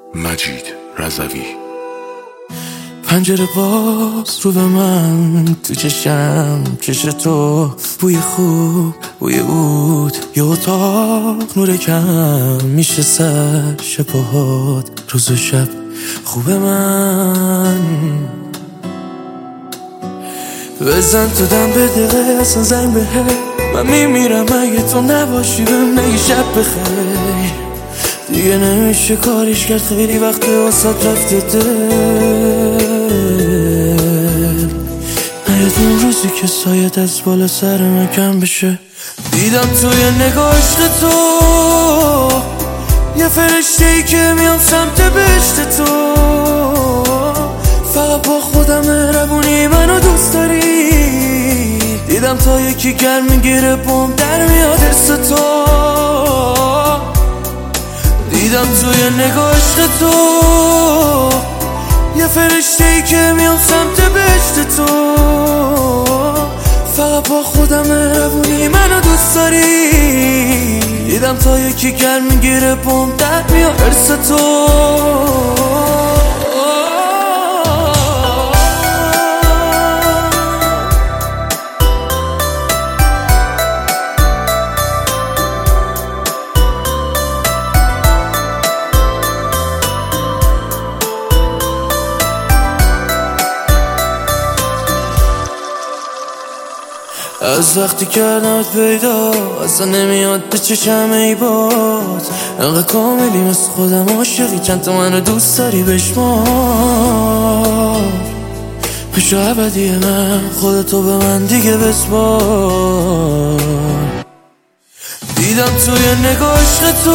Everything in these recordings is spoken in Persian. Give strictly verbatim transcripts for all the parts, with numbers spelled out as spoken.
مجید رضوی. پنجره باز رو به من، تو چشم چش تو، بوی خوب بوی عود، یه اتاق نور کم میشه سر شبهات، روز و شب خوب من. بزن تو دم به دقیقه اصلا زنگ به من میمیرم اگه تو نباشی، بهم نگی شب بخیر. دیگه نمیشه کاریش کرد، خیلی وقت واسات رفته دل. نیاد اون روزی که سایت از بالا سر من کم بشه. دیدم توی نگاه عشق تو یه فرشته ای که میام سمت بهشت تو. فقط با خودم مهربونی منو دوست داری. دیدم تا یکی گرم میگیره بوم در میاد حس تو. دیدم توی نگاه عشق تو یه فرشته ای که میام سمت بهشت تو. فقط با خودم مهربونی منو دوست داری. دیدم تا یکی گرم میگیره بوم در میاد حس تو. از وقتی کردمت پیدا اصلا نمیاد به چشم ای باز. انقدر کاملی مثل خودم عاشقی، چند تا منو دوست داری بشمار. بشو ابدی من، خودتو به من دیگه بسپار. دیدم توی نگاه عشق تو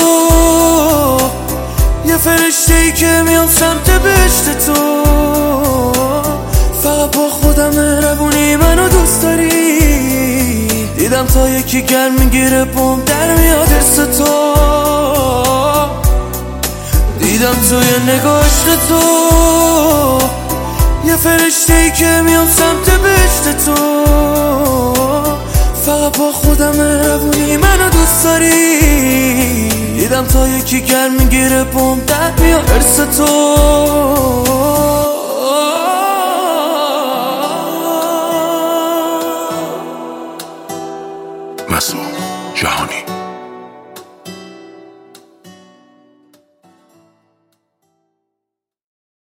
یه فرشته ای که میام سمت بهشت تو. فقط با خودم مهربونی منو دوست داری. دیدم تا یکی گرم میگیره بوم در میاد حس تو. دیدم توی نگاه عشق تو یه فرشته ای که میام سمت بهشت تو. فقط با خودم مهربونی منو دوست داری. دیدم تا یکی گرم میگیره بوم در میاد حس تو.